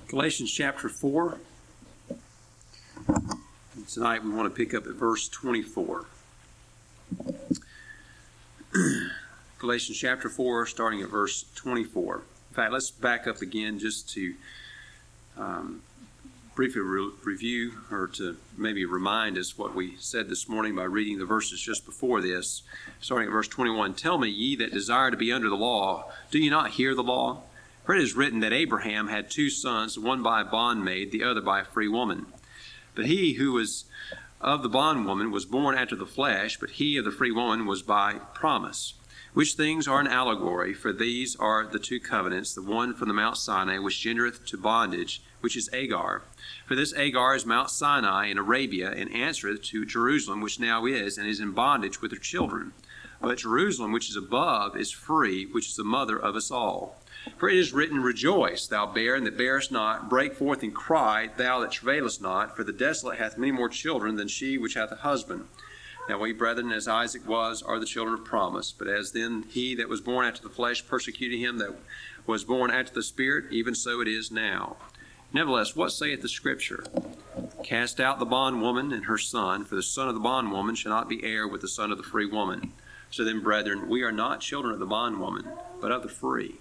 Galatians chapter 4. And tonight we want to pick up at verse 24. Galatians chapter 4, starting at verse 24. In fact, let's back up again just to briefly review, or to maybe remind us what we said this morning by reading the verses just before this. Starting at verse 21, "Tell me, ye that desire to be under the law, do ye not hear the law? For it is written that Abraham had two sons, the one by a bondmaid, the other by a free woman. But he who was of the bondwoman was born after the flesh, but he of the free woman was by promise. Which things are an allegory, for these are the two covenants, the one from the Mount Sinai, which gendereth to bondage, which is Agar. For this Agar is Mount Sinai in Arabia, and answereth to Jerusalem, which now is, and is in bondage with her children. But Jerusalem, which is above, is free, which is the mother of us all. For it is written, Rejoice, thou barren that bearest not, break forth and cry, thou that travailest not, for the desolate hath many more children than she which hath a husband. Now we, brethren, as Isaac was, are the children of promise. But as then he that was born after the flesh persecuted him that was born after the Spirit, even so it is now. Nevertheless, what saith the Scripture? Cast out the bondwoman and her son, for the son of the bondwoman shall not be heir with the son of the free woman. So then, brethren, we are not children of the bondwoman, but of the free."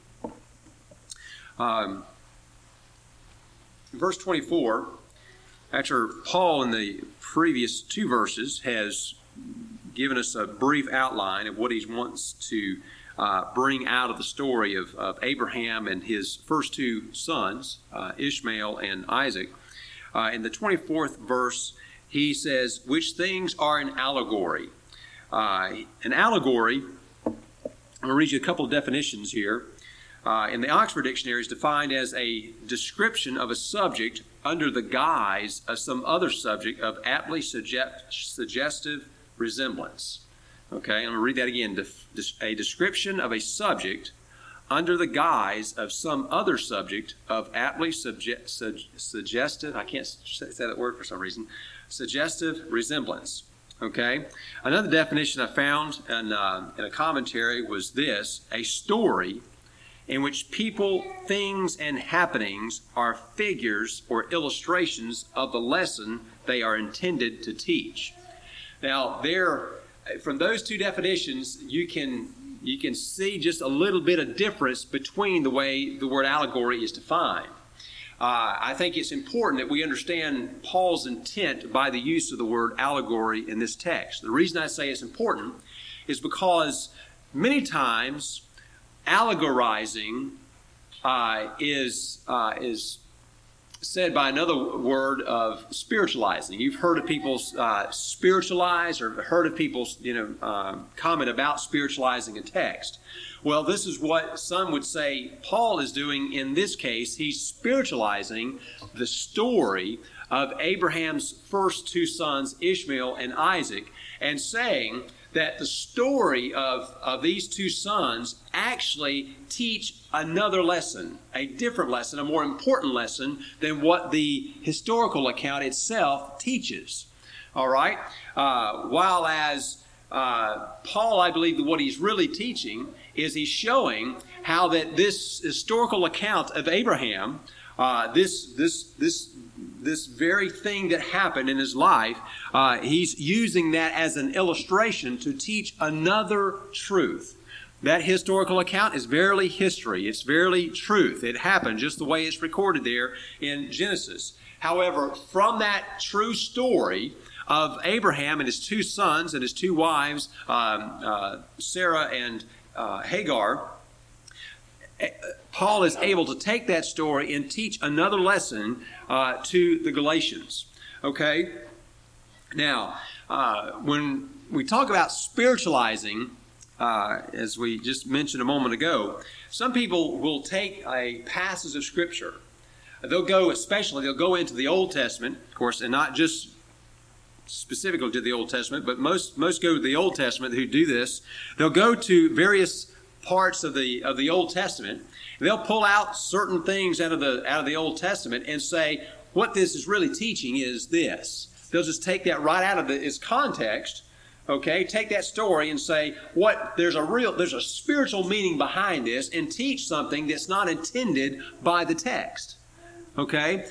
Verse 24, after Paul in the previous two verses has given us a brief outline of what he wants to bring out of the story of Abraham and his first two sons, Ishmael and Isaac, in the 24th verse he says, "Which things are an allegory." An allegory, I'm going to read you a couple of definitions here. In the Oxford Dictionary, is defined as a description of a subject under the guise of some other subject of aptly suggestive resemblance. Okay, I'm going to read that again. A description of a subject under the guise of some other subject of aptly suggestive, I can't say that word for some reason, suggestive resemblance. Okay, another definition I found in a commentary was this: a story in which people, things, and happenings are figures or illustrations of the lesson they are intended to teach. Now, from those two definitions, you can see just a little bit of difference between the way the word allegory is defined. I think it's important that we understand Paul's intent by the use of the word allegory in this text. The reason I say it's important is because many times allegorizing is said by another word of spiritualizing. You've heard of people spiritualize, or heard of people comment about spiritualizing a text. Well, this is what some would say Paul is doing in this case. He's spiritualizing the story of Abraham's first two sons, Ishmael and Isaac, and saying that the story of these two sons actually teach another lesson, a different lesson, a more important lesson than what the historical account itself teaches. All right? While as Paul, I believe that what he's really teaching is he's showing how that this historical account of Abraham, this very thing that happened in his life, he's using that as an illustration to teach another truth. That historical account is verily history. It's verily truth. It happened just the way it's recorded there in Genesis. However, from that true story of Abraham and his two sons and his two wives, Sarah and Hagar, Paul is able to take that story and teach another lesson to the Galatians. Okay? Now, when we talk about spiritualizing, as we just mentioned a moment ago, some people will take a passage of Scripture. They'll go into the Old Testament, of course, and not just specifically to the Old Testament, but most go to the Old Testament who do this. They'll go to various parts of the Old Testament. They'll pull out certain things out of the Old Testament and say, what this is really teaching is this. They'll just take that right out of its context, okay? Take that story and say, there's a spiritual meaning behind this, and teach something that's not intended by the text. Okay?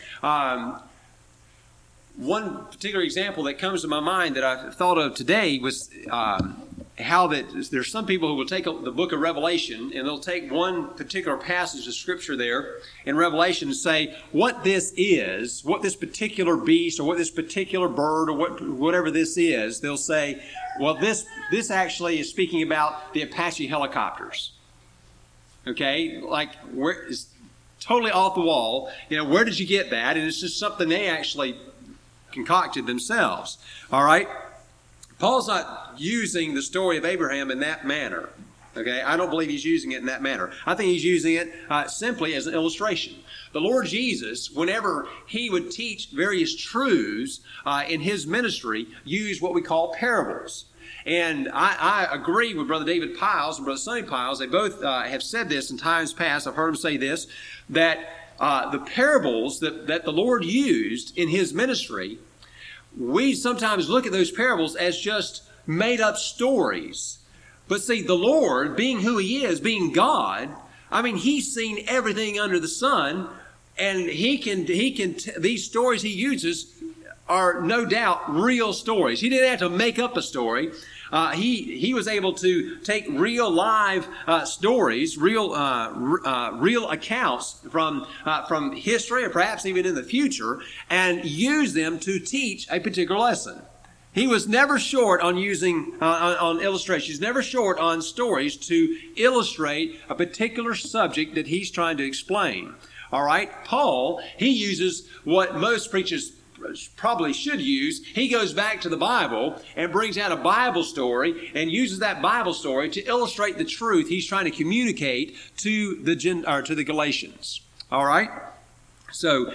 One particular example that comes to my mind that I thought of today was how that there's some people who will take the book of Revelation and they'll take one particular passage of Scripture there in Revelation and say what this is, what this particular beast or what this particular bird or whatever this is. They'll say, well, this actually is speaking about the Apache helicopters. Okay, like it's totally off the wall. Where did you get that? And it's just something they actually concocted themselves. All right? Paul's not using the story of Abraham in that manner. Okay? I don't believe he's using it in that manner. I think he's using it simply as an illustration. The Lord Jesus, whenever he would teach various truths in his ministry, used what we call parables. And I agree with Brother David Piles and Brother Sonny Piles. They both have said this in times past. I've heard them say this, that the parables that the Lord used in his ministry, we sometimes look at those parables as just made up stories. But see, the Lord, being who he is, being God, he's seen everything under the sun, and these stories he uses are no doubt real stories. He didn't have to make up a story. He was able to take real live stories, real accounts from history or perhaps even in the future, and use them to teach a particular lesson. He was never short on using on illustrations. He's never short on stories to illustrate a particular subject that he's trying to explain. All right, Paul, he uses what most preachers probably should use. He goes back to the Bible and brings out a Bible story and uses that Bible story to illustrate the truth he's trying to communicate to the Galatians. All right? So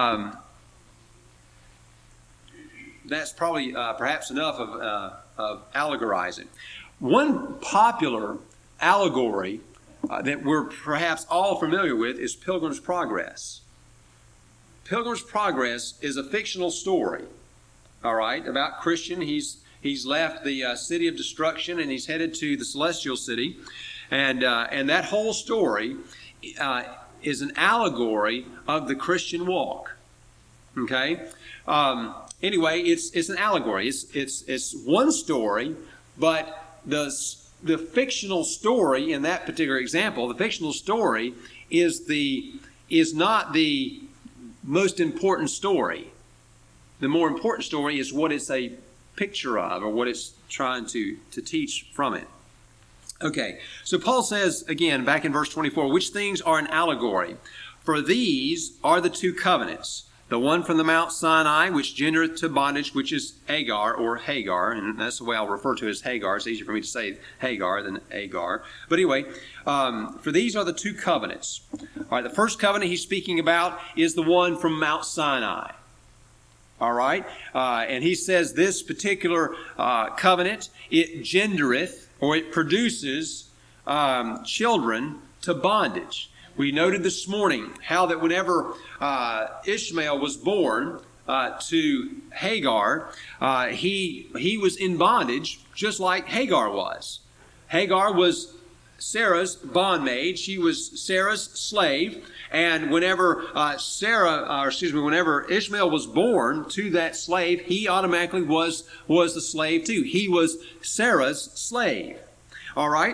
that's probably perhaps enough of allegorizing. One popular allegory that we're perhaps all familiar with is Pilgrim's Progress. Pilgrim's Progress is a fictional story, all right, about Christian. He's left the city of destruction and he's headed to the celestial city, and that whole story is an allegory of the Christian walk. Okay, anyway, it's an allegory. It's one story, but the fictional story in that particular example, the fictional story is not the most important story. The more important story is what it's a picture of or what it's trying to teach from it. Okay, so Paul says again back in verse 24, which things are an allegory? For these are the two covenants. The one from the Mount Sinai, which gendereth to bondage, which is Agar or Hagar, and that's the way I'll refer to it as Hagar. It's easier for me to say Hagar than Agar. But anyway, for these are the two covenants. All right, the first covenant he's speaking about is the one from Mount Sinai. All right, and he says this particular covenant, it gendereth or it produces children to bondage. We noted this morning how that whenever Ishmael was born to Hagar, he was in bondage just like Hagar was. Hagar was Sarah's bondmaid. She was Sarah's slave. And whenever whenever Ishmael was born to that slave, he automatically was the slave too. He was Sarah's slave. All right.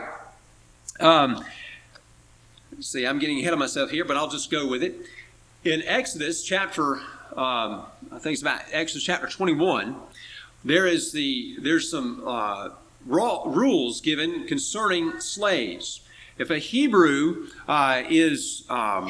See, I'm getting ahead of myself here, but I'll just go with it. In Exodus chapter, I think it's about Exodus chapter 21, there's some rules given concerning slaves. If a Hebrew is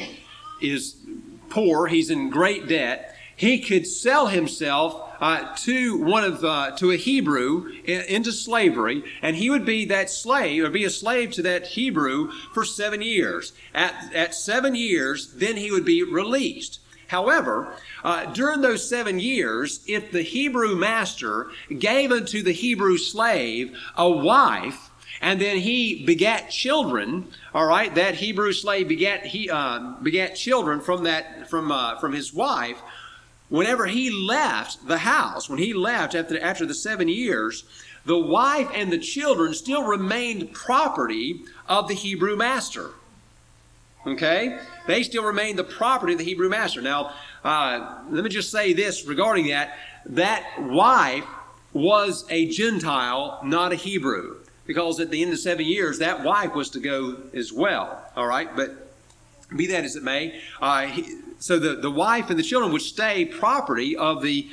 poor, he's in great debt, he could sell himself to a Hebrew into slavery, and he would be that slave, or be a slave to that Hebrew for 7 years. At 7 years, then he would be released. However, during those 7 years, if the Hebrew master gave unto the Hebrew slave a wife, and then he begat children, all right, that Hebrew slave begat children from his wife. Whenever he left the house, when he left after the 7 years, the wife and the children still remained property of the Hebrew master. Okay? They still remain the property of the Hebrew master. Now, let me just say this regarding that. That wife was a Gentile, not a Hebrew. Because at the end of 7 years, that wife was to go as well. All right? But be that as it may, so the wife and the children would stay property of the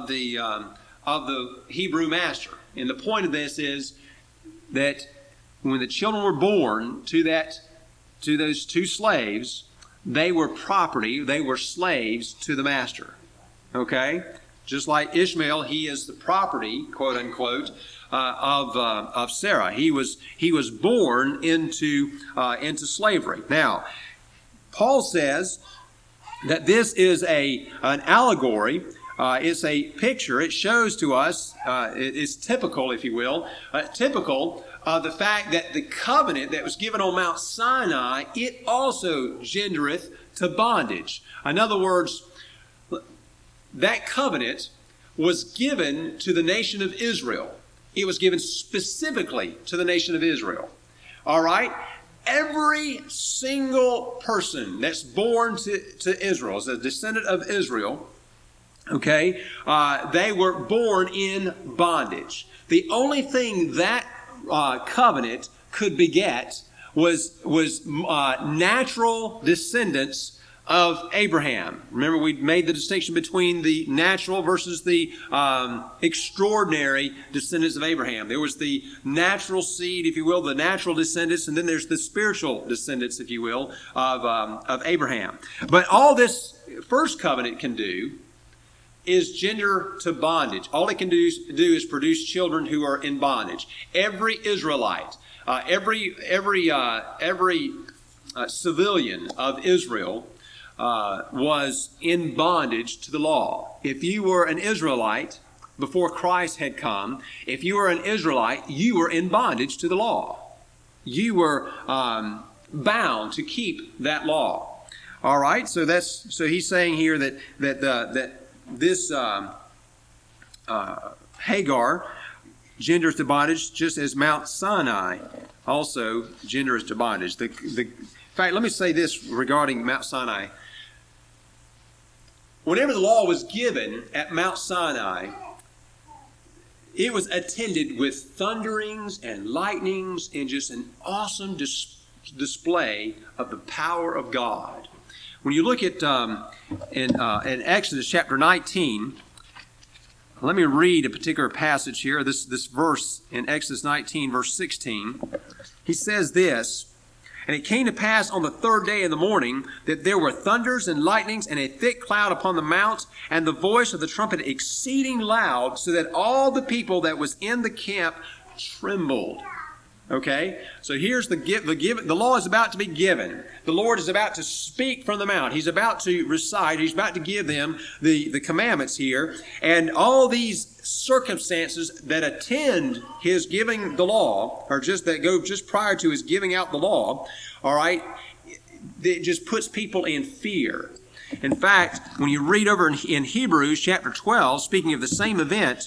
Hebrew master. And the point of this is that when the children were born to those two slaves, they were property, they were slaves to the master. Okay? Just like Ishmael, he is the property, quote unquote, of Sarah. He was born into slavery. Now, Paul says that this is an allegory. It's a picture. It shows to us, it's typical, if you will, typical of the fact that the covenant that was given on Mount Sinai, it also gendereth to bondage. In other words, that covenant was given to the nation of Israel. It was given specifically to the nation of Israel. All right? Every single person that's born to Israel, as a descendant of Israel, okay, they were born in bondage. The only thing that covenant could beget was natural descendants of Abraham. Remember, we made the distinction between the natural versus the extraordinary descendants of Abraham. There was the natural seed, if you will, the natural descendants, and then there's the spiritual descendants, if you will, of Abraham. But all this first covenant can do is gender to bondage. All it can do is produce children who are in bondage. Every Israelite, every civilian of Israel was in bondage to the law. If you were an Israelite before Christ had come, if you were an Israelite, you were in bondage to the law. You were bound to keep that law. All right. So he's saying here that this Hagar genders to bondage, just as Mount Sinai also genders to bondage. In fact, let me say this regarding Mount Sinai. Whenever the law was given at Mount Sinai, it was attended with thunderings and lightnings and just an awesome display of the power of God. When you look at in Exodus chapter 19, let me read a particular passage here, this verse in Exodus 19, verse 16. He says this, "And it came to pass on the third day in the morning that there were thunders and lightnings and a thick cloud upon the mount, and the voice of the trumpet exceeding loud, so that all the people that was in the camp trembled." Okay, so here's the law is about to be given. The Lord is about to speak from the mount. He's about to recite. He's about to give them the commandments here. And all these circumstances that attend his giving the law, or that go just prior to his giving out the law, all right, it just puts people in fear. In fact, when you read over in Hebrews chapter 12, speaking of the same event,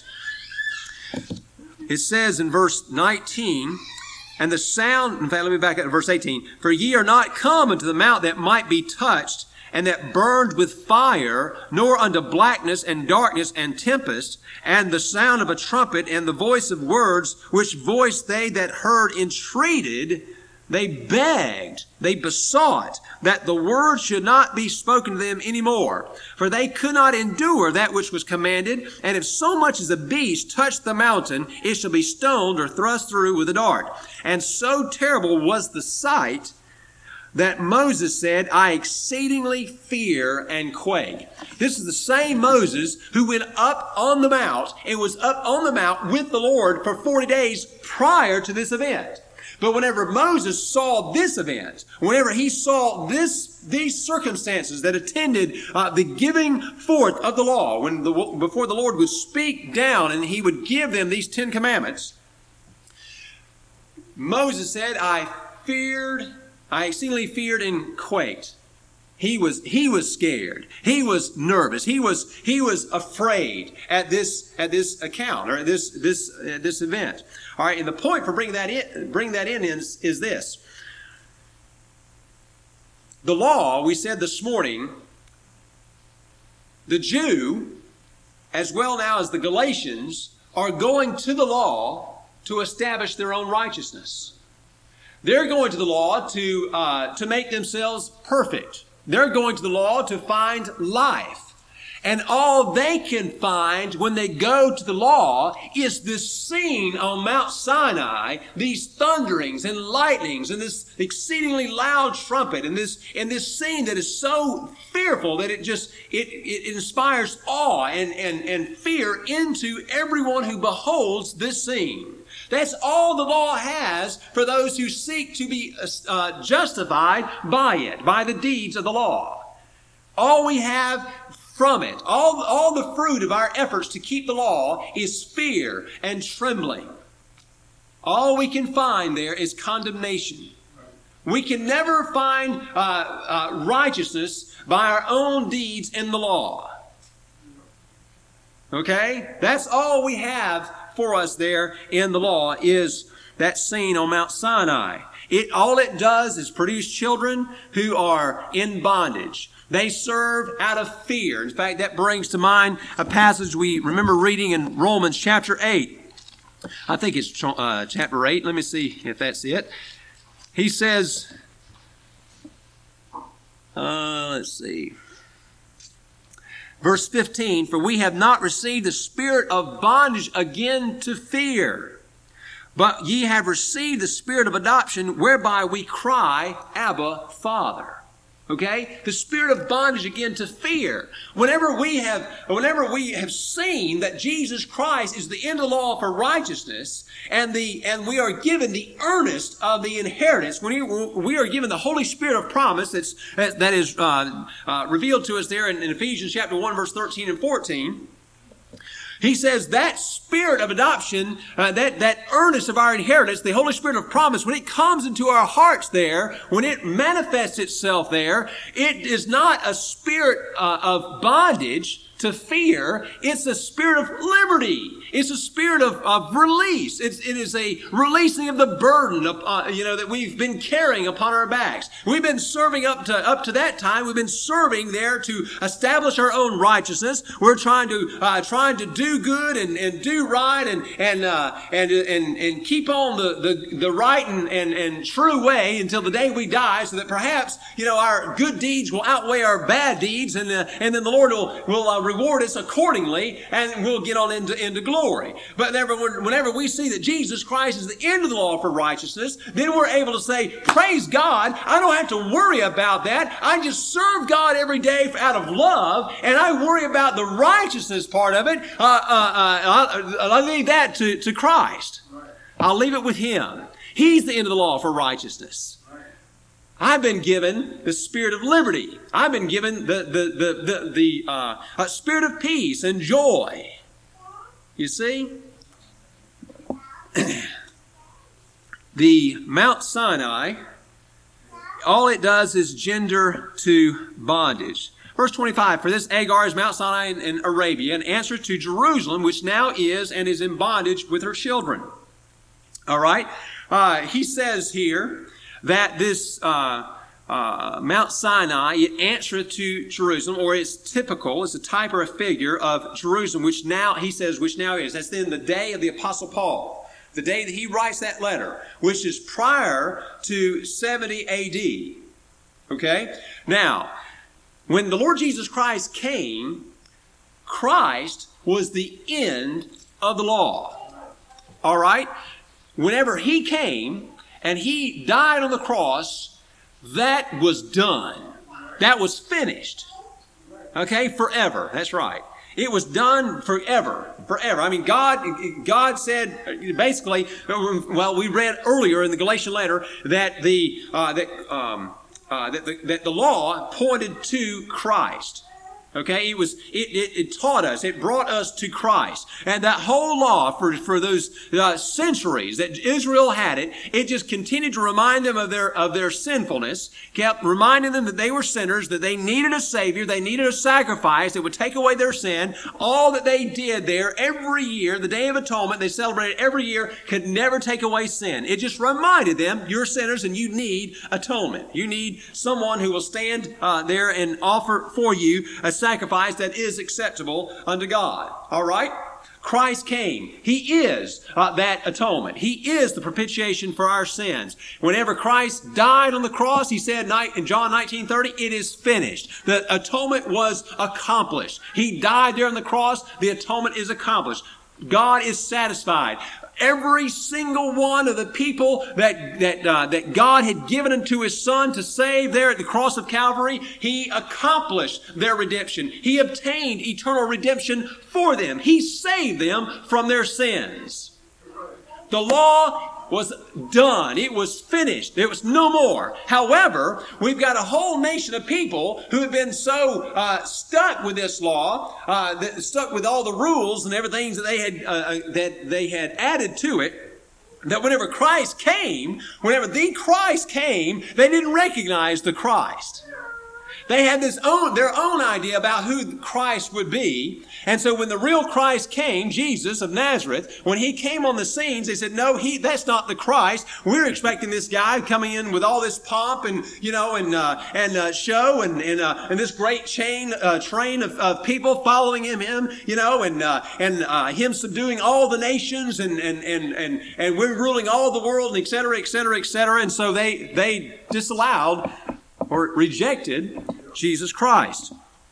it says in verse 19, "And the sound," in fact, let me back up to verse 18. "For ye are not come unto the mount that might be touched, and that burned with fire, nor unto blackness and darkness and tempest, and the sound of a trumpet, and the voice of words, which voice they that heard entreated." They begged, they besought that the word should not be spoken to them any more. For they could not endure that which was commanded. And if so much as a beast touch the mountain, it shall be stoned or thrust through with a dart. And so terrible was the sight that Moses said, "I exceedingly fear and quake." This is the same Moses who went up on the mount and was up on the mount with the Lord for 40 days prior to this event. But whenever Moses saw this event, whenever he saw these circumstances that attended the giving forth of the law, before the Lord would speak down and he would give them these 10 commandments, Moses said, I exceedingly feared and quaked. He was scared. He was nervous. He was afraid at this account, or at this event. All right, and the point for bring that in is this: The law, we said this morning, the Jew, as well now as the Galatians, are going to the law to establish their own righteousness. They're going to the law to make themselves perfect. They're going to the law to find life. And all they can find when they go to the law is this scene on Mount Sinai, these thunderings and lightnings and this exceedingly loud trumpet and this scene that is so fearful that it inspires awe and fear into everyone who beholds this scene. That's all the law has for those who seek to be justified by it, by the deeds of the law. All we have from it, all the fruit of our efforts to keep the law is fear and trembling. All we can find there is condemnation. We can never find righteousness by our own deeds in the law. Okay? That's all we have for us there in the law is that scene on Mount Sinai. All it does is produce children who are in bondage. They serve out of fear. In fact, that brings to mind a passage we remember reading in Romans chapter 8. I think it's chapter 8. Let me see if that's it. He says, let's see. Verse 15, for we have not received the spirit of bondage again to fear, but ye have received the spirit of adoption, whereby we cry, Abba, Father. Okay? The spirit of bondage again to fear. Whenever we have seen that Jesus Christ is the end of the law for righteousness, and we are given the earnest of the inheritance, when we are given the Holy Spirit of promise that is revealed to us there in Ephesians chapter 1, verse 13 and 14, he says that spirit of adoption, that earnest of our inheritance, the Holy Spirit of promise, when it comes into our hearts there, when it manifests itself there, it is not a spirit of bondage to fear. It's a spirit of liberty. It's a spirit of release. It is a releasing of the burden that we've been carrying upon our backs. We've been serving up to that time. We've been serving there to establish our own righteousness. We're trying to do good and do right and keep on the right and true way until the day we die, so that perhaps our good deeds will outweigh our bad deeds, and then the Lord will reward us accordingly, and we'll get on into glory. But whenever we see that Jesus Christ is the end of the law for righteousness, then we're able to say, praise God, I don't have to worry about that. I just serve God every day out of love, and I worry about the righteousness part of it. I'll leave that to Christ. I'll leave it with Him. He's the end of the law for righteousness. I've been given the spirit of liberty. I've been given the spirit of peace and joy. You see? The Mount Sinai, all it does is gender to bondage. Verse 25, for this Agar is Mount Sinai in Arabia, an answer to Jerusalem, which now is and is in bondage with her children. All right? He says here that this Mount Sinai, it answereth to Jerusalem, or it's typical, it's a type or a figure of Jerusalem, which now is. That's then the day of the Apostle Paul, the day that he writes that letter, which is prior to 70 A.D. Okay? Now, when the Lord Jesus Christ came, Christ was the end of the law. All right? Whenever He came and He died on the cross, that was done. That was finished. Okay? Forever. That's right. It was done forever. Forever. I mean, God said, basically, well, we read earlier in the Galatian letter that the law pointed to Christ. Okay, it taught us, it brought us to Christ. And that whole law for those centuries that Israel had it just continued to remind them of their sinfulness, kept reminding them that they were sinners, that they needed a Savior, they needed a sacrifice that would take away their sin. All that they did there every year, the Day of Atonement, they celebrated every year, could never take away sin. It just reminded them, you're sinners and you need atonement. You need someone who will stand there and offer for you a sacrifice that is acceptable unto God. All right? Christ came. He is that atonement. He is the propitiation for our sins. Whenever Christ died on the cross, he said in John 19:30, it is finished. The atonement was accomplished. He died there on the cross. The atonement is accomplished. God is satisfied. Every single one of the people that God had given unto His Son to save there at the cross of Calvary, He accomplished their redemption. He obtained eternal redemption for them. He saved them from their sins. The law was done. It was finished. There was no more. However, we've got a whole nation of people who have been so stuck with this law, stuck with all the rules and everything that they had added to it, that whenever Christ came, they didn't recognize the Christ. They had their own idea about who Christ would be. And so when the real Christ came, Jesus of Nazareth, when He came on the scenes, they said, no, that's not the Christ. We're expecting this guy coming in with all this pomp and show and this great train of people following him, and Him subduing all the nations and we're ruling all the world, and et cetera, et cetera, et cetera. And so they disallowed or rejected Jesus Christ.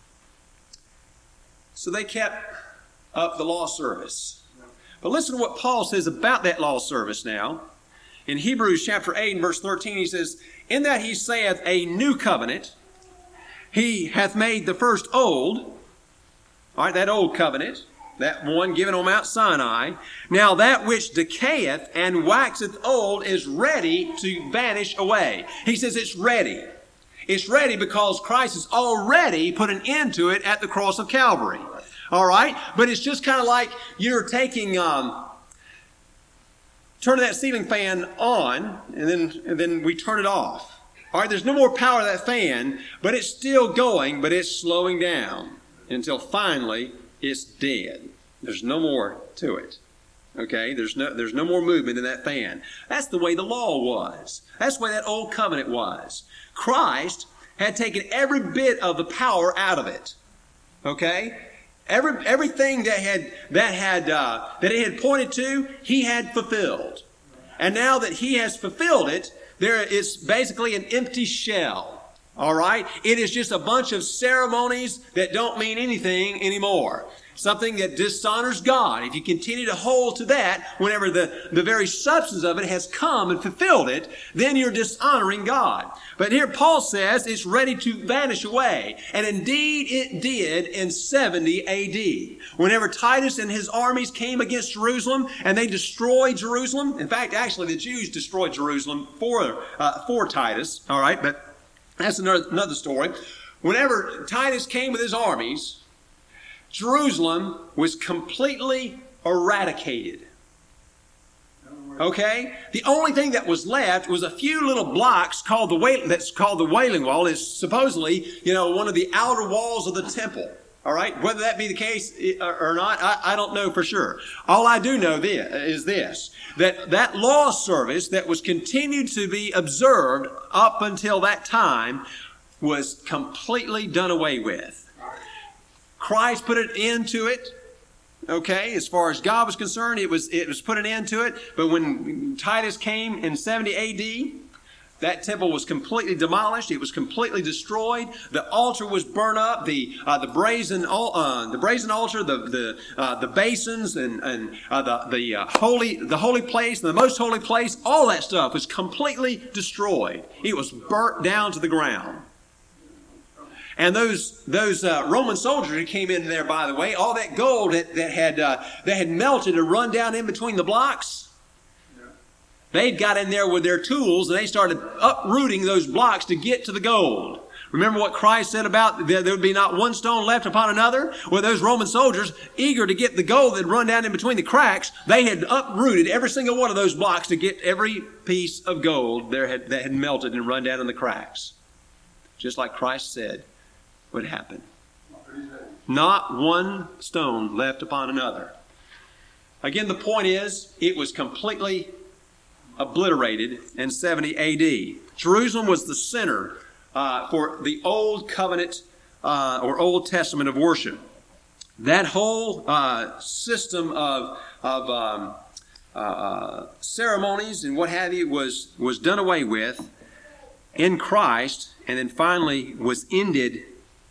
So they kept up the law service. But listen to what Paul says about that law service now. In Hebrews chapter 8 and verse 13, he says, in that he saith a new covenant, he hath made the first old. All right, that old covenant, that one given on Mount Sinai. Now that which decayeth and waxeth old is ready to vanish away. He says it's ready. It's ready because Christ has already put an end to it at the cross of Calvary. All right? But it's just kind of like you're taking, turning that ceiling fan on, and then we turn it off. All right? There's no more power to that fan, but it's still going, but it's slowing down until finally it's dead. There's no more to it. Okay? There's no more movement in that fan. That's the way the law was. That's the way that old covenant was. Christ had taken every bit of the power out of it. Okay? Everything that it had pointed to, He had fulfilled. And now that He has fulfilled it, there is basically an empty shell. All right? It is just a bunch of ceremonies that don't mean anything anymore. Something that dishonors God. If you continue to hold to that, whenever the very substance of it has come and fulfilled it, then you're dishonoring God. But here Paul says it's ready to vanish away. And indeed it did in 70 A.D. Whenever Titus and his armies came against Jerusalem and they destroyed Jerusalem. In fact, actually the Jews destroyed Jerusalem for Titus. All right, but that's another story. Whenever Titus came with his armies, Jerusalem was completely eradicated. Okay? The only thing that was left was a few little blocks called the Wailing Wall. It's supposedly, one of the outer walls of the temple. All right? Whether that be the case or not, I don't know for sure. All I do know is this, that law service that was continued to be observed up until that time was completely done away with. Christ put an end to it. Okay, as far as God was concerned, it was put an end to it. But when Titus came in 70 A.D., that temple was completely demolished. It was completely destroyed. The altar was burned up. The brazen altar, the basins, and the holy place, and the most holy place, all that stuff was completely destroyed. It was burnt down to the ground. And those Roman soldiers who came in there, by the way, all that gold that had melted and run down in between the blocks, they got in there with their tools and they started uprooting those blocks to get to the gold. Remember what Christ said about there would be not one stone left upon another? Well, those Roman soldiers, eager to get the gold that had run down in between the cracks, they had uprooted every single one of those blocks to get every piece of gold that had melted and run down in the cracks. Just like Christ said would happen. Not one stone left upon another. Again, the point is, it was completely obliterated in 70 A.D. Jerusalem was the center for the Old Covenant or Old Testament of worship. That whole system of ceremonies and what have you was done away with in Christ, and then finally was ended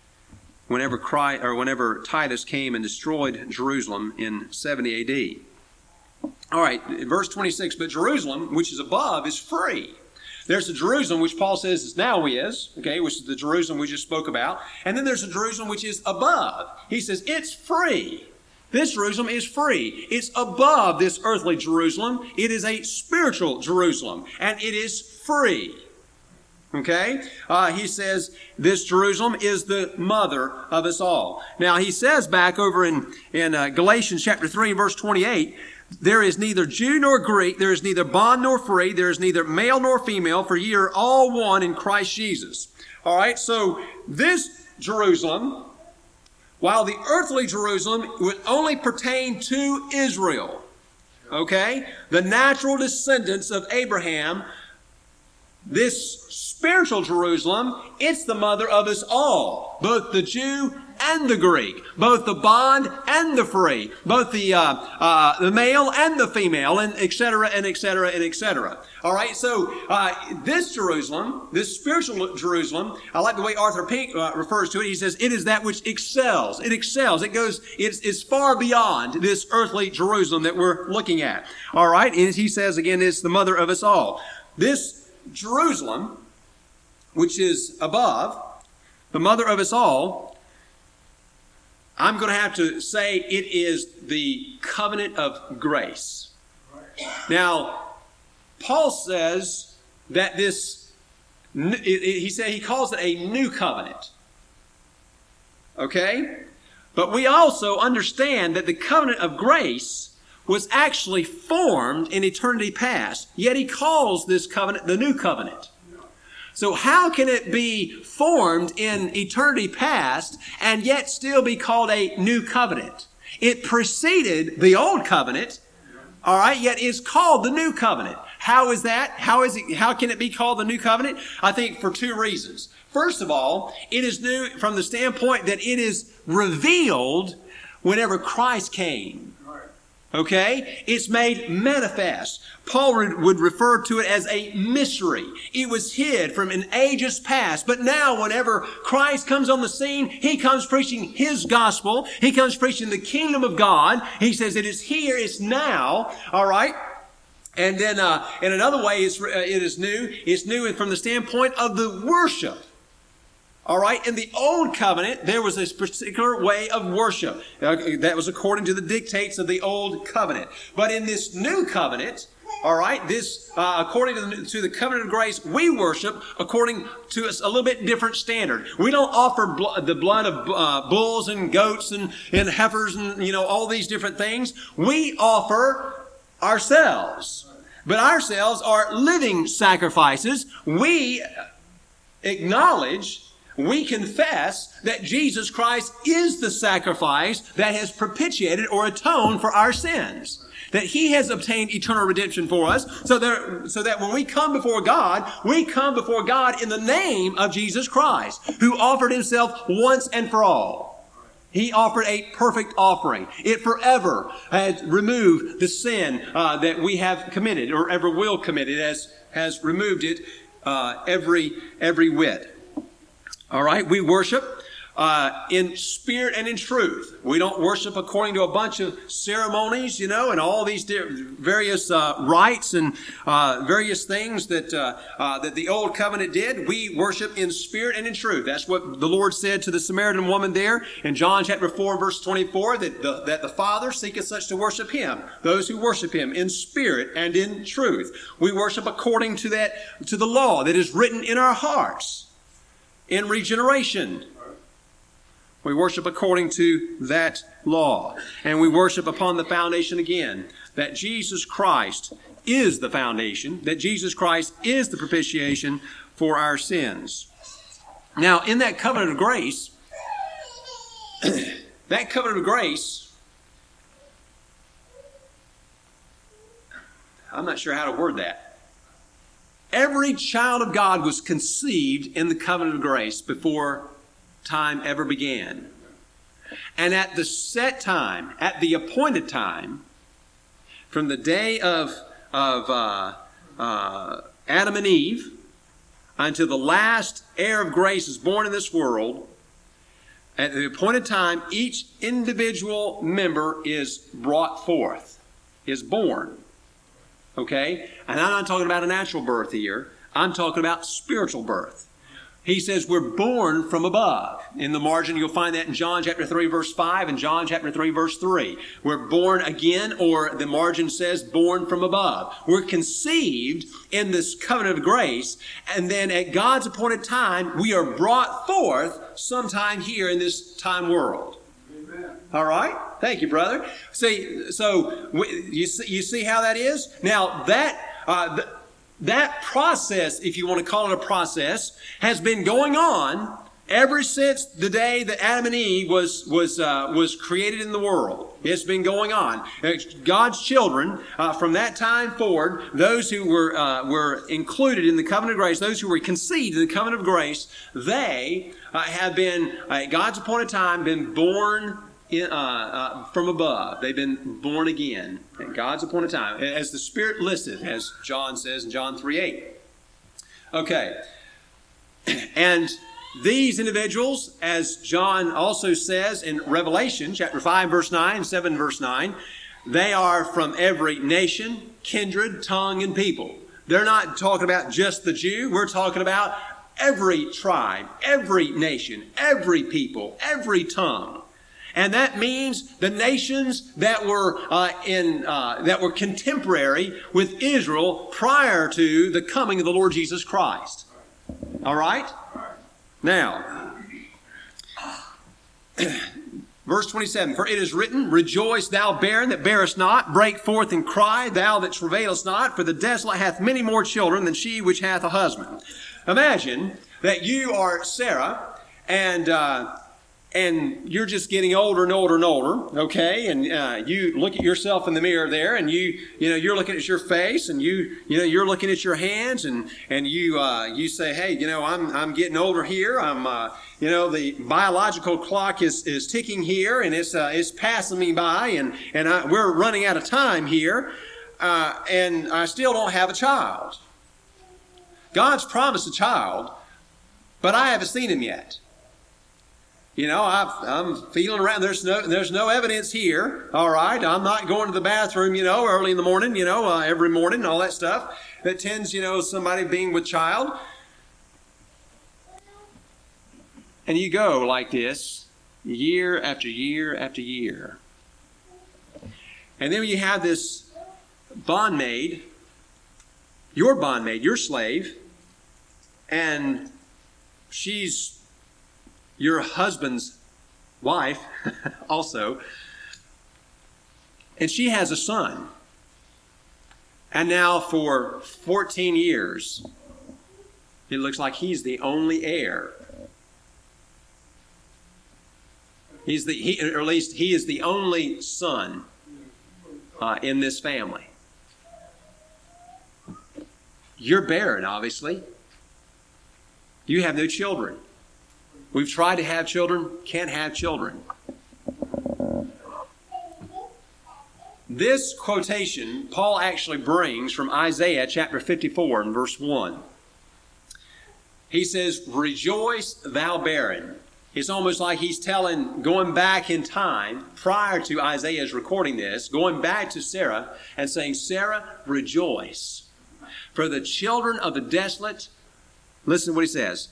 whenever Titus came and destroyed Jerusalem in 70 A.D. All right, verse 26, but Jerusalem, which is above, is free. There's the Jerusalem, which Paul says now is, okay, which is the Jerusalem we just spoke about. And then there's the Jerusalem which is above. He says it's free. This Jerusalem is free. It's above this earthly Jerusalem. It is a spiritual Jerusalem, and it is free. Okay? He says this Jerusalem is the mother of us all. Now, he says back over in Galatians chapter 3, verse 28, there is neither Jew nor Greek, there is neither bond nor free, there is neither male nor female, for ye are all one in Christ Jesus. All right, so this Jerusalem, while the earthly Jerusalem would only pertain to Israel, okay, the natural descendants of Abraham, this spiritual Jerusalem, it's the mother of us all, both the Jew and the Greek, both the bond and the free, both the male and the female, and et cetera, and et cetera, and et cetera. All right, so this Jerusalem, this spiritual Jerusalem, I like the way Arthur Pink refers to it. He says, it is that which excels. It excels. It goes, it's far beyond this earthly Jerusalem that we're looking at. All right, and he says again, it's the mother of us all. This Jerusalem, which is above, the mother of us all, I'm going to have to say it is the covenant of grace. Now, Paul says that he calls it a new covenant. Okay? But we also understand that the covenant of grace was actually formed in eternity past, yet he calls this covenant the new covenant. So how can it be formed in eternity past and yet still be called a new covenant? It preceded the old covenant, all right, yet is called the new covenant. How is that? How can it be called the new covenant? I think for two reasons. First of all, it is new from the standpoint that it is revealed whenever Christ came. Okay? It's made manifest. Paul would refer to it as a mystery. It was hid from in ages past. But now, whenever Christ comes on the scene, he comes preaching his gospel. He comes preaching the kingdom of God. He says it is here, it's now. All right? And then, in another way, it is new. It's new from the standpoint of the worship. All right, in the old covenant, there was this particular way of worship. That was according to the dictates of the old covenant. But in this new covenant, all right, this, according to the covenant of grace, we worship according to a little bit different standard. We don't offer the blood of bulls and goats and heifers and, all these different things. We offer ourselves. But ourselves are living sacrifices. We acknowledge, we confess that Jesus Christ is the sacrifice that has propitiated or atoned for our sins. That he has obtained eternal redemption for us, so that when we come before God in the name of Jesus Christ, who offered himself once and for all. He offered a perfect offering. It forever has removed the sin that we have committed or ever will commit. It has removed it every whit. All right, we worship in spirit and in truth. We don't worship according to a bunch of ceremonies, and all these various rites and various things that the old covenant did. We worship in spirit and in truth. That's what the Lord said to the Samaritan woman there in John chapter 4, verse 24, that the Father seeketh such to worship him, those who worship him in spirit and in truth. We worship according to the law that is written in our hearts. in regeneration. We worship according to that law. And we worship upon the foundation again, that Jesus Christ is the foundation, that Jesus Christ is the propitiation for our sins. Now, in that covenant of grace, that covenant of grace, I'm not sure how to word that. Every child of God was conceived in the covenant of grace before time ever began. And at the set time, at the appointed time, from the day of Adam and Eve until the last heir of grace is born in this world, at the appointed time, each individual member is brought forth, is born. Okay? And I'm not talking about a natural birth here. I'm talking about spiritual birth. He says we're born from above. In the margin, you'll find that in John chapter 3, verse 5 and John chapter 3, verse 3. We're born again, or the margin says born from above. We're conceived in this covenant of grace, and then at God's appointed time, we are brought forth sometime here in this time world. Amen. All right? Thank you, brother. See, so you see how that is? Now, that process, if you want to call it a process, has been going on ever since the day that Adam and Eve was created in the world. It's been going on. God's children, from that time forward, those who were included in the covenant of grace, those who were conceived in the covenant of grace, they have been, at God's appointed time, been born from above. They've been born again at God's appointed time, as the Spirit listeth, as John says in John 3:8. Okay. And these individuals, as John also says in Revelation chapter 5 verse 9 and 7 verse 9, they are from every nation, kindred, tongue, and people. They're not talking about just the Jew. We're talking about every tribe, every nation, every people, every tongue. And that means the nations that were contemporary with Israel prior to the coming of the Lord Jesus Christ. All right? Now, verse 27, for it is written, rejoice, thou barren that bearest not, break forth and cry, thou that travailest not, for the desolate hath many more children than she which hath a husband. Imagine that you are Sarah, and you're just getting older and older and older, okay? And you look at yourself in the mirror there, and you're looking at your face, and you're looking at your hands, and you say, hey, I'm getting older here. The biological clock is ticking here, and it's passing me by, and we're running out of time here, and I still don't have a child. God's promised a child, but I haven't seen him yet. I'm feeling around. There's no evidence here. All right. I'm not going to the bathroom, early in the morning, every morning and all that stuff that tends, somebody being with child. And you go like this year after year after year. And then you have this bondmaid, your slave, and she's your husband's wife also. And she has a son. And now for 14 years, it looks like he's the only heir. Or at least he is the only son in this family. You're barren, obviously. You have no children. We've tried to have children, can't have children. This quotation Paul actually brings from Isaiah chapter 54 and verse 1. He says, rejoice thou barren. It's almost like he's going back in time prior to Isaiah's recording this, going back to Sarah and saying, Sarah, rejoice. For the children of the desolate, listen to what he says.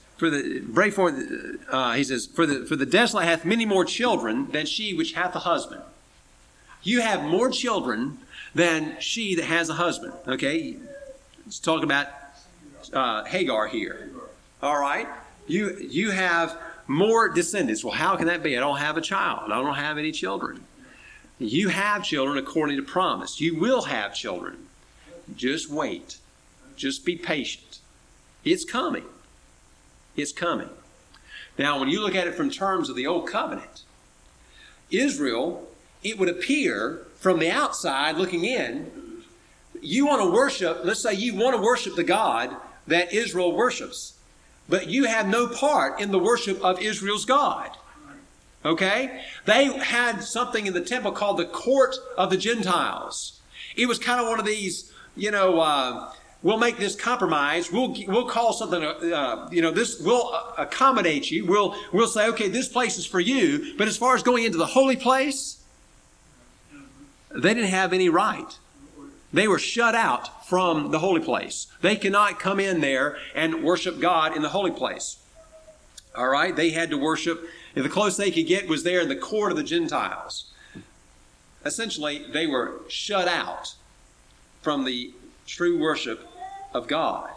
He says, for the desolate hath many more children than she which hath a husband. You have more children than she that has a husband. Okay? Let's talk about Hagar here. All right? You have more descendants. Well, how can that be? I don't have a child. I don't have any children. You have children according to promise. You will have children. Just wait. Just be patient. It's coming. It's coming. Now, when you look at it from terms of the Old Covenant, Israel, it would appear from the outside looking in, you want to worship, let's say you want to worship the God that Israel worships, but you have no part in the worship of Israel's God. Okay? They had something in the temple called the Court of the Gentiles. It was kind of one of these, we'll make this compromise. We'll call something, this, we'll accommodate you. We'll say, okay, this place is for you. But as far as going into the holy place, they didn't have any right. They were shut out from the holy place. They cannot come in there and worship God in the holy place. All right? They had to worship, and the closest they could get was there in the court of the Gentiles. Essentially, they were shut out from the true worship of God.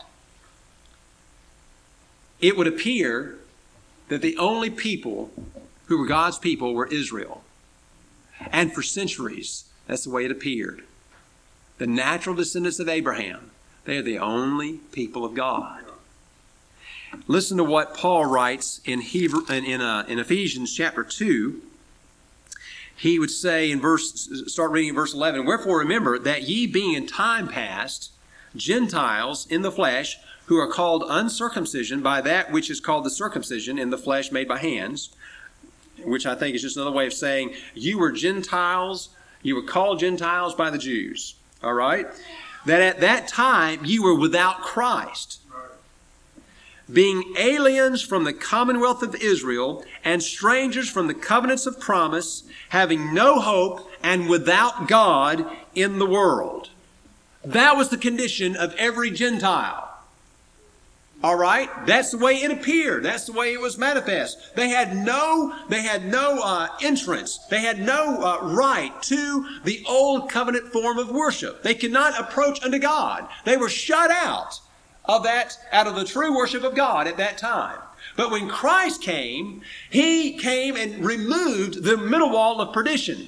It would appear that the only people who were God's people were Israel. And for centuries, that's the way it appeared. The natural descendants of Abraham, they are the only people of God. Listen to what Paul writes in Ephesians chapter 2. He would say start reading in verse 11, "Wherefore remember that ye being in time past Gentiles in the flesh, who are called uncircumcision by that which is called the circumcision in the flesh made by hands," which I think is just another way of saying you were Gentiles, you were called Gentiles by the Jews. All right? That at that time you were without Christ, being aliens from the commonwealth of Israel and strangers from the covenants of promise, having no hope and without God in the world. That was the condition of every Gentile. All right? That's the way it appeared. That's the way it was manifest. They had no entrance. They had no right to the old covenant form of worship. They could not approach unto God. They were shut out of the true worship of God at that time. But when Christ came, He came and removed the middle wall of partition,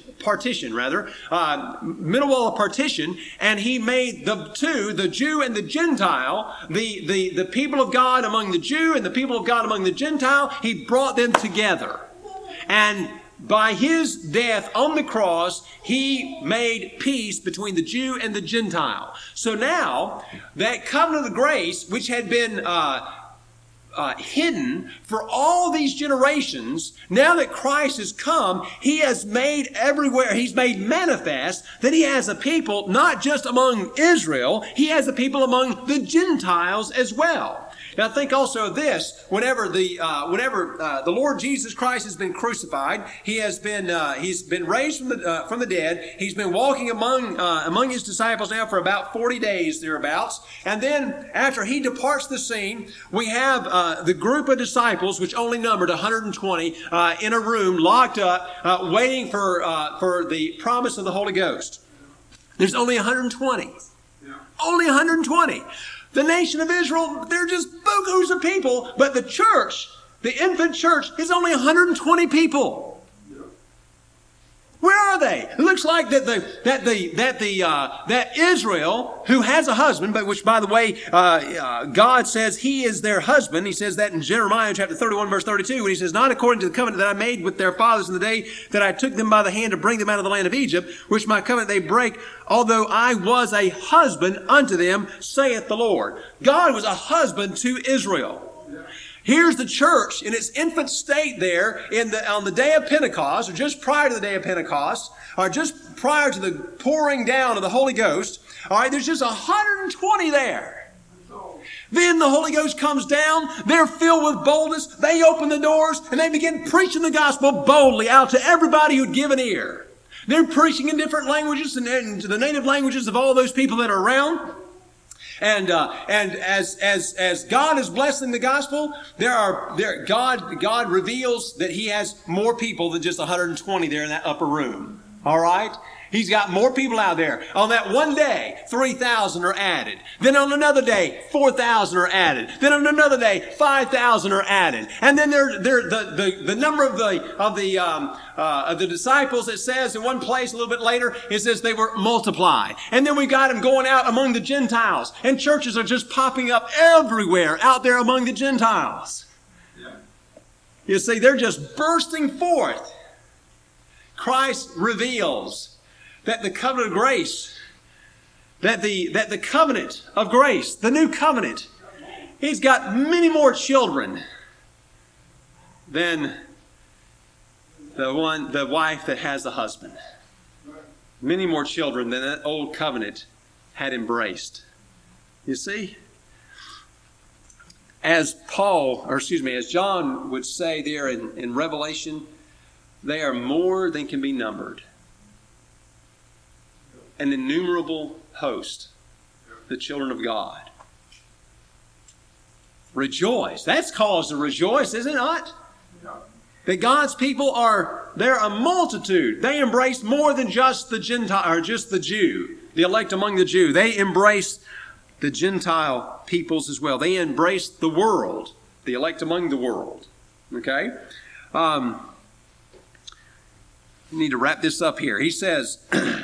and He made the two, the Jew and the Gentile, the people of God among the Jew and the people of God among the Gentile. He brought them together. And by His death on the cross, He made peace between the Jew and the Gentile. So now, that covenant of grace, which had been hidden for all these generations, now that Christ has come, He has made everywhere, He's made manifest that He has a people not just among Israel, He has a people among the Gentiles as well. Now think also of this, whenever the Lord Jesus Christ has been crucified, He's been raised from the dead, He's been walking among His disciples now for about 40 days thereabouts, and then after He departs the scene, we have the group of disciples, which only numbered 120, in a room locked up, waiting for the promise of the Holy Ghost. There's only 120. Only 120. The nation of Israel, they're just bukus of people, but the church, the infant church, is only 120 people. Where are they? It looks like that Israel, who has a husband, but which, by the way, God says He is their husband. He says that in Jeremiah chapter 31, verse 32, when He says, "Not according to the covenant that I made with their fathers in the day that I took them by the hand to bring them out of the land of Egypt, which my covenant they break, although I was a husband unto them, saith the Lord." God was a husband to Israel. Here's the church in its infant state there on the day of Pentecost, or just prior to the day of Pentecost, or just prior to the pouring down of the Holy Ghost. All right, there's just 120 there. Then the Holy Ghost comes down. They're filled with boldness. They open the doors and they begin preaching the gospel boldly out to everybody who'd give an ear. They're preaching in different languages and to the native languages of all those people that are around. And as God is blessing the gospel, God reveals that He has more people than just 120 there in that upper room. All right? He's got more people out there. On that one day, 3,000 are added. Then on another day, 4,000 are added. Then on another day, 5,000 are added. And then the number of the disciples, it says in one place a little bit later, it says they were multiplied. And then we got them going out among the Gentiles. And churches are just popping up everywhere out there among the Gentiles. You see, they're just bursting forth. Christ reveals that the covenant of grace, that the covenant of grace, the new covenant, He's got many more children than the wife that has the husband. Many more children than that old covenant had embraced. You see? As John would say there in Revelation, they are more than can be numbered. An innumerable host, the children of God. Rejoice. That's cause to rejoice, is it not? That God's people they're a multitude. They embrace more than just the Gentile, or just the Jew, the elect among the Jew. They embrace the Gentile peoples as well. They embrace the world, the elect among the world. Okay? We need to wrap this up here. He says,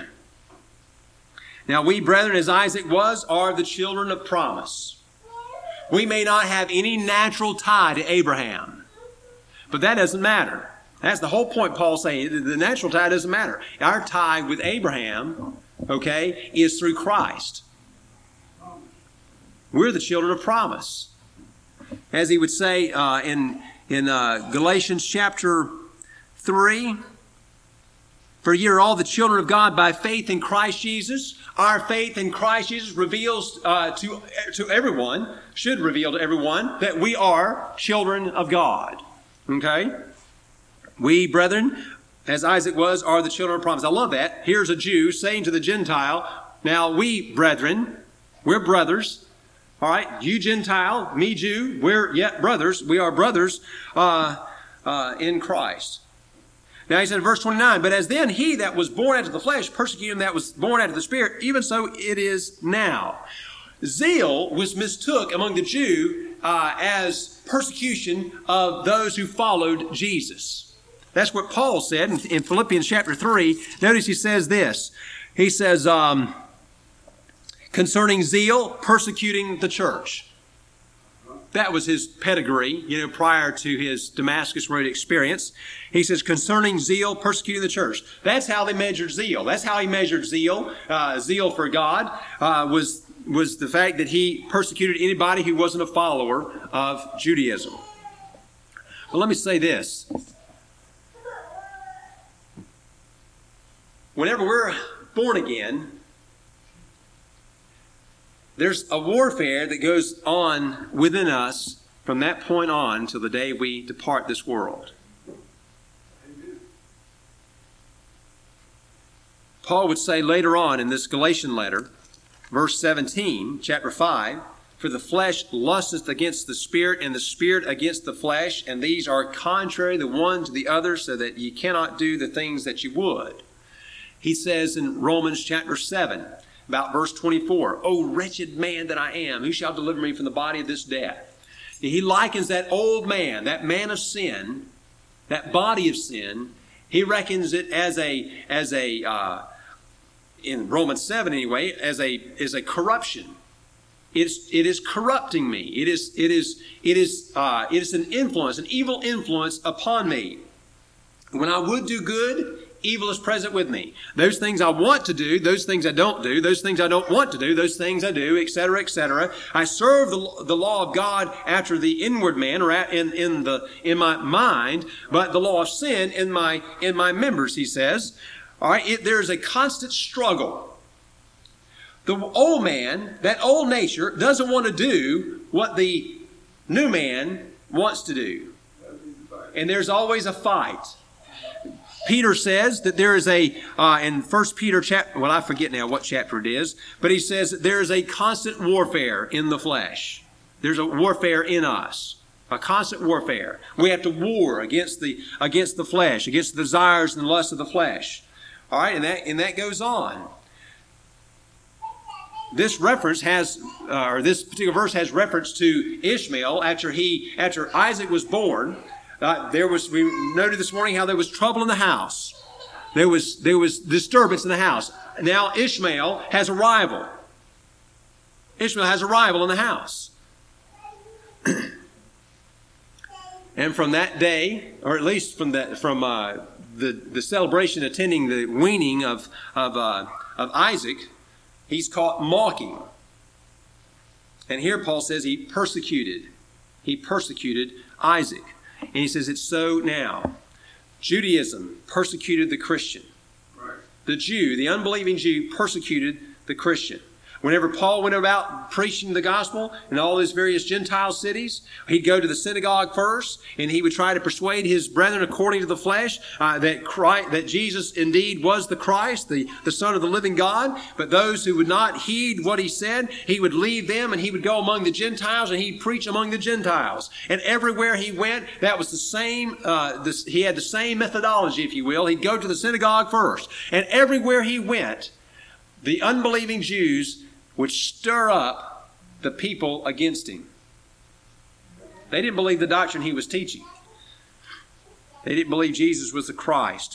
now we, brethren, as Isaac was, are the children of promise. We may not have any natural tie to Abraham, but that doesn't matter. That's the whole point Paul's saying. The natural tie doesn't matter. Our tie with Abraham, okay, is through Christ. We're the children of promise. As he would say in Galatians chapter 3, for ye are all the children of God by faith in Christ Jesus. Our faith in Christ Jesus reveals to everyone, should reveal to everyone, that we are children of God. Okay? We, brethren, as Isaac was, are the children of promise. I love that. Here's a Jew saying to the Gentile, now we, brethren, we're brothers. All right? You Gentile, me Jew, we're yet brothers. We are brothers in Christ. Now he said in verse 29, but as then he that was born after the flesh persecuted him that was born after the Spirit, even so it is now. Zeal was mistook among the Jew as persecution of those who followed Jesus. That's what Paul said in Philippians chapter 3. Notice he says this. He says, concerning zeal, persecuting the church. That was his pedigree, prior to his Damascus Road experience. He says, concerning zeal, persecuting the church. That's how they measured zeal. That's how he measured zeal. Zeal for God was the fact that he persecuted anybody who wasn't a follower of Judaism. Well, let me say this. Whenever we're born again, there's a warfare that goes on within us from that point on till the day we depart this world. Paul would say later on in this Galatian letter, verse 17, chapter 5, for the flesh lusteth against the Spirit, and the Spirit against the flesh, and these are contrary the one to the other, so that ye cannot do the things that you would. He says in Romans chapter 7, about verse 24, O wretched man that I am, who shall deliver me from the body of this death? He likens that old man, that man of sin, that body of sin, he reckons it as in Romans 7 anyway, as a corruption. It is corrupting me. It is an influence, an evil influence upon me. When I would do good, evil is present with me. Those things I want to do, those things I don't do, those things I don't want to do, those things I do, etc., etc. I serve the law of God after the inward man, or in my mind, but the law of sin in my members, he says. All right, there's a constant struggle. The old man, that old nature, doesn't want to do what the new man wants to do. And there's always a fight. Peter says that there is in 1 Peter chapter, well, I forget now what chapter it is, but he says that there is a constant warfare in the flesh. There's a warfare in us, a constant warfare. We have to war against the flesh, against the desires and the lusts of the flesh. All right, and that goes on. This reference has, or this particular verse has reference to Ishmael after Isaac was born. We noted this morning how there was trouble in the house. There was disturbance in the house. Now Ishmael has a rival. Ishmael has a rival in the house. And from that day, or at least from the celebration attending the weaning of Isaac, he's caught mocking. And here Paul says he persecuted Isaac. And he says it's so now. Judaism persecuted the Christian. Right. The Jew, the unbelieving Jew, persecuted the Christian. Whenever Paul went about preaching the gospel in all his various Gentile cities, he'd go to the synagogue first, and he would try to persuade his brethren according to the flesh that Jesus indeed was the Christ, the Son of the living God. But those who would not heed what he said, he would leave them, and he would go among the Gentiles, and he'd preach among the Gentiles. And everywhere he went, that was the same. He had the same methodology, if you will. He'd go to the synagogue first, and everywhere he went, the unbelieving Jews would stir up the people against him. They didn't believe the doctrine he was teaching. They didn't believe Jesus was the Christ.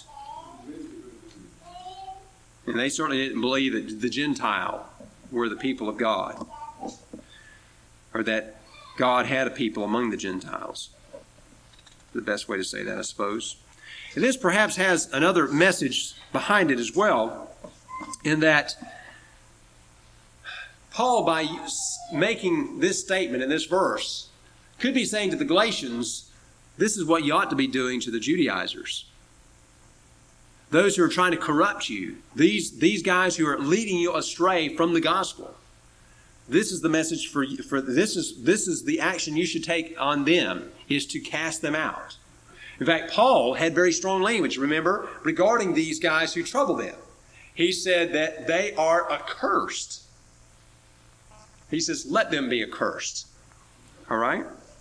And they certainly didn't believe that the Gentile were the people of God, or that God had a people among the Gentiles. The best way to say that, I suppose. And this perhaps has another message behind it as well, in that Paul, by making this statement in this verse, could be saying to the Galatians, this is what you ought to be doing to the Judaizers. Those who are trying to corrupt you, these guys who are leading you astray from the gospel. This is the message for you. This is the action you should take on them, is to cast them out. In fact, Paul had very strong language, remember, regarding these guys who trouble them. He said that they are accursed. He says, let them be accursed. All right?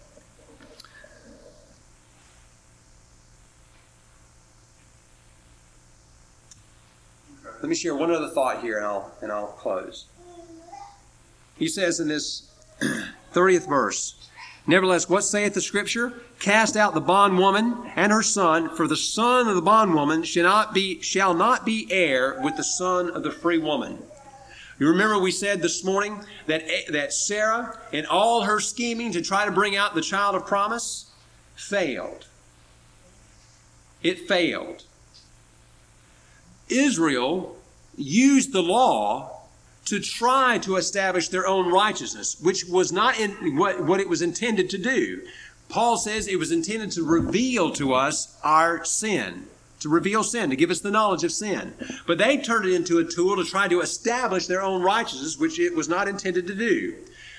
Let me share one other thought here, and I'll close. He says in this 30th verse, nevertheless, what saith the Scripture? Cast out the bondwoman and her son, for the son of the bondwoman shall not be heir with the son of the free woman. You remember we said this morning that Sarah, in all her scheming to try to bring out the child of promise, failed. It failed. Israel used the law to try to establish their own righteousness, which was not in what it was intended to do. Paul says it was intended to reveal to us our sin. To reveal sin, to give us the knowledge of sin. But they turned it into a tool to try to establish their own righteousness, which it was not intended to do.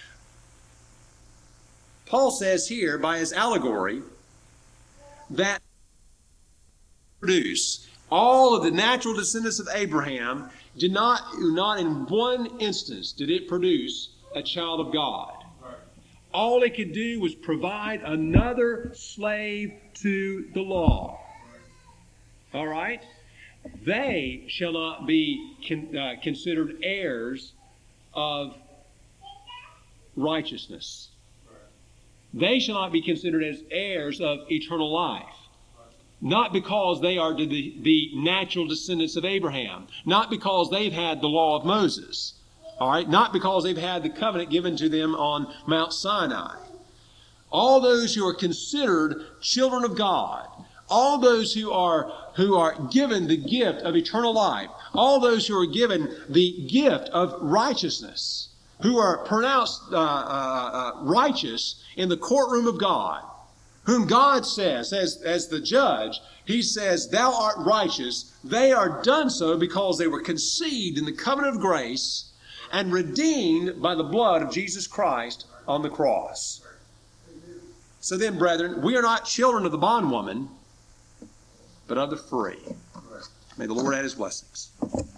Paul says here, by his allegory, that produce all of the natural descendants of Abraham did not in one instance did it produce a child of God. All it could do was provide another slave to the law. All right? They shall not be considered heirs of righteousness. They shall not be considered as heirs of eternal life. Not because they are the natural descendants of Abraham. Not because they've had the law of Moses. All right? Not because they've had the covenant given to them on Mount Sinai. All those who are considered children of God, all those who are given the gift of eternal life, all those who are given the gift of righteousness, who are pronounced righteous in the courtroom of God, whom God says, as the judge, He says, thou art righteous. They are done so because they were conceived in the covenant of grace and redeemed by the blood of Jesus Christ on the cross. So then, brethren, we are not children of the bondwoman, but of the free. May the Lord add His blessings.